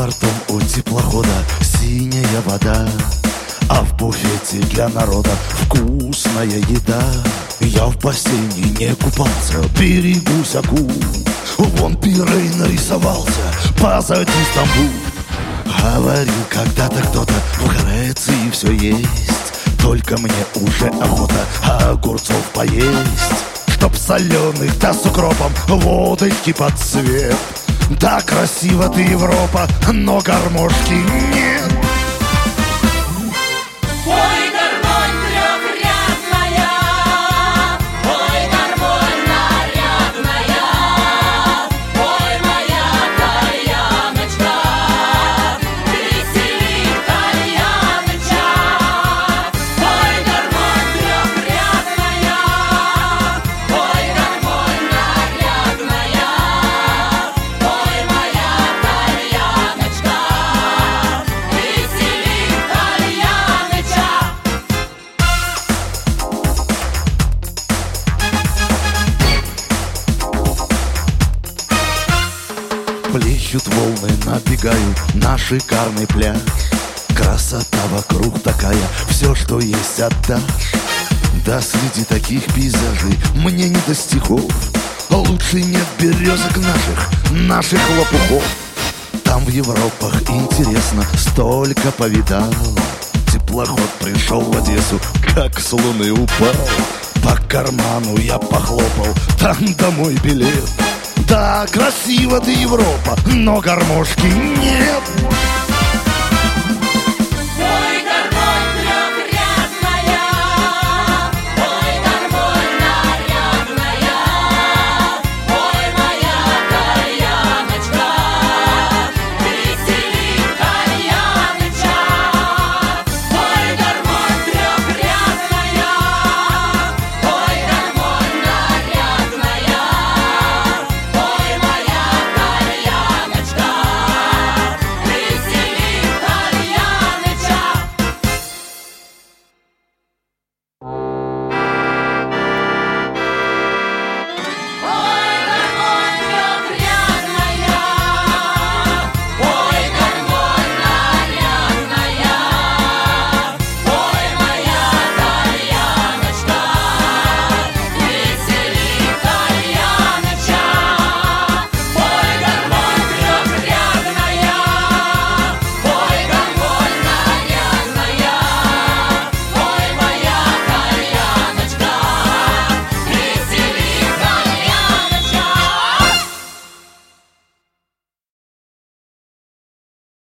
бортом у теплохода синяя вода, а в буфете для народа вкусная еда. Я в бассейне не купался, берегусь акул. Вон Пирей нарисовался, позади Стамбул. Говорил когда-то кто-то, в Греции все есть, только мне уже охота огурцов поесть. Чтоб соленых, да с укропом, водочки под цвет. Да, красиво ты, Европа, но гармошки нет. Ой, гармонь трехрядная, ой, гармонь нарядная, ой, моя кальяночка, весели кальяночка. Ой, гармонь трехрядная, ой, гармонь нарядная, ой, моя кальяночка, весели кальяночка. Плещут волны, набегаю на шикарный пляж. Красота вокруг такая, все, что есть, отдашь. Да среди таких пейзажей мне не до стихов. Лучше нет березок наших лопухов. Там в Европах интересно, столько повидал. Теплоход пришел в Одессу, как с луны упал. По карману я похлопал, там домой билет. Да, красиво ты, Европа, но гармошки нет.